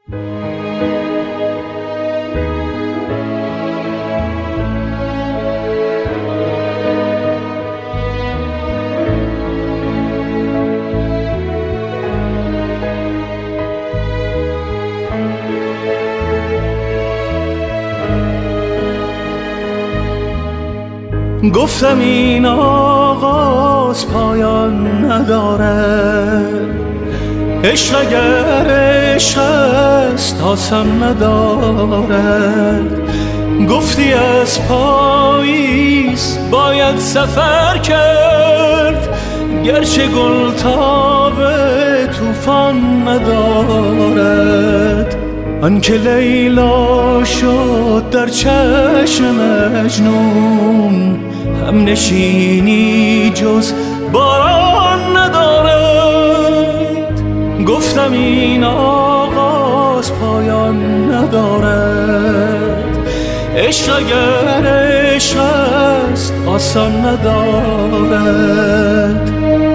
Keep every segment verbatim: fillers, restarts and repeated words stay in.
گفتم این آغاز پایان نداره، عشق اگر عشق است آسان ندارد. گفتی از پاییز باید سفر کرد، گرچه گل تاب طوفان ندارد. آنکه لیلا شد در چشم مجنون، هم نشینی جز باران ندارد. گفتم این آغاز پایان ندارد، عشق اگر عشق است آسان ندارد.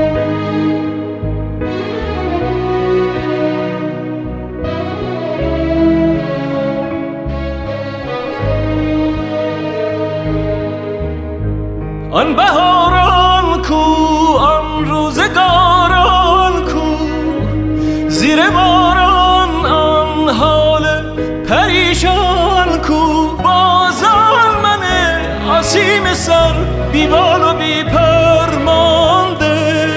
آن بهاران کو، آن روزگاران کو، زیر باران آن حال پریشان کو. بازان من آسیم سر بی بال و بی پر مانده،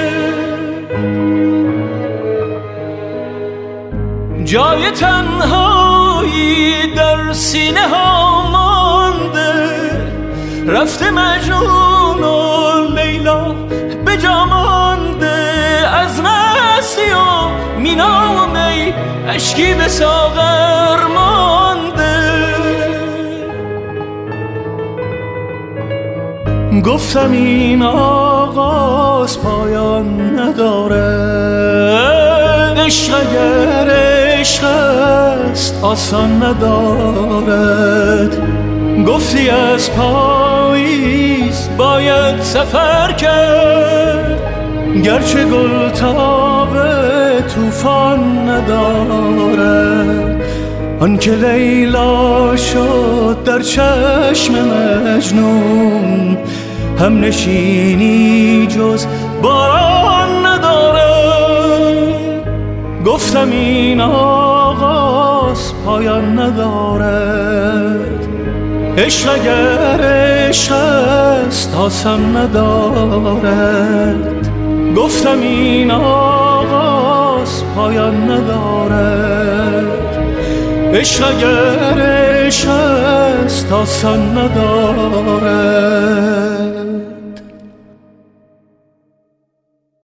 جای تنهایی در سینه ها مانده. رفته مجنون و لیلا به جا مانده، از مستی و مینا و می اشکی به ساغر مانده. گفتم این آغاز پایان نداره، عشق اگر عشق است آسان ندارد. گفتی از پاییز باید سفر کرد، گرچه گل تاب طوفان ندارد. آنکه لیلا شد در چشم مجنون، هم نشینی جز باران ندارد. گفتم این آغاز پایان ندارد، عشق اگر عشق است آسان ندارد. گفتم این آغاز پایان ندارد، عشق اگر عشق است آسان ندارد.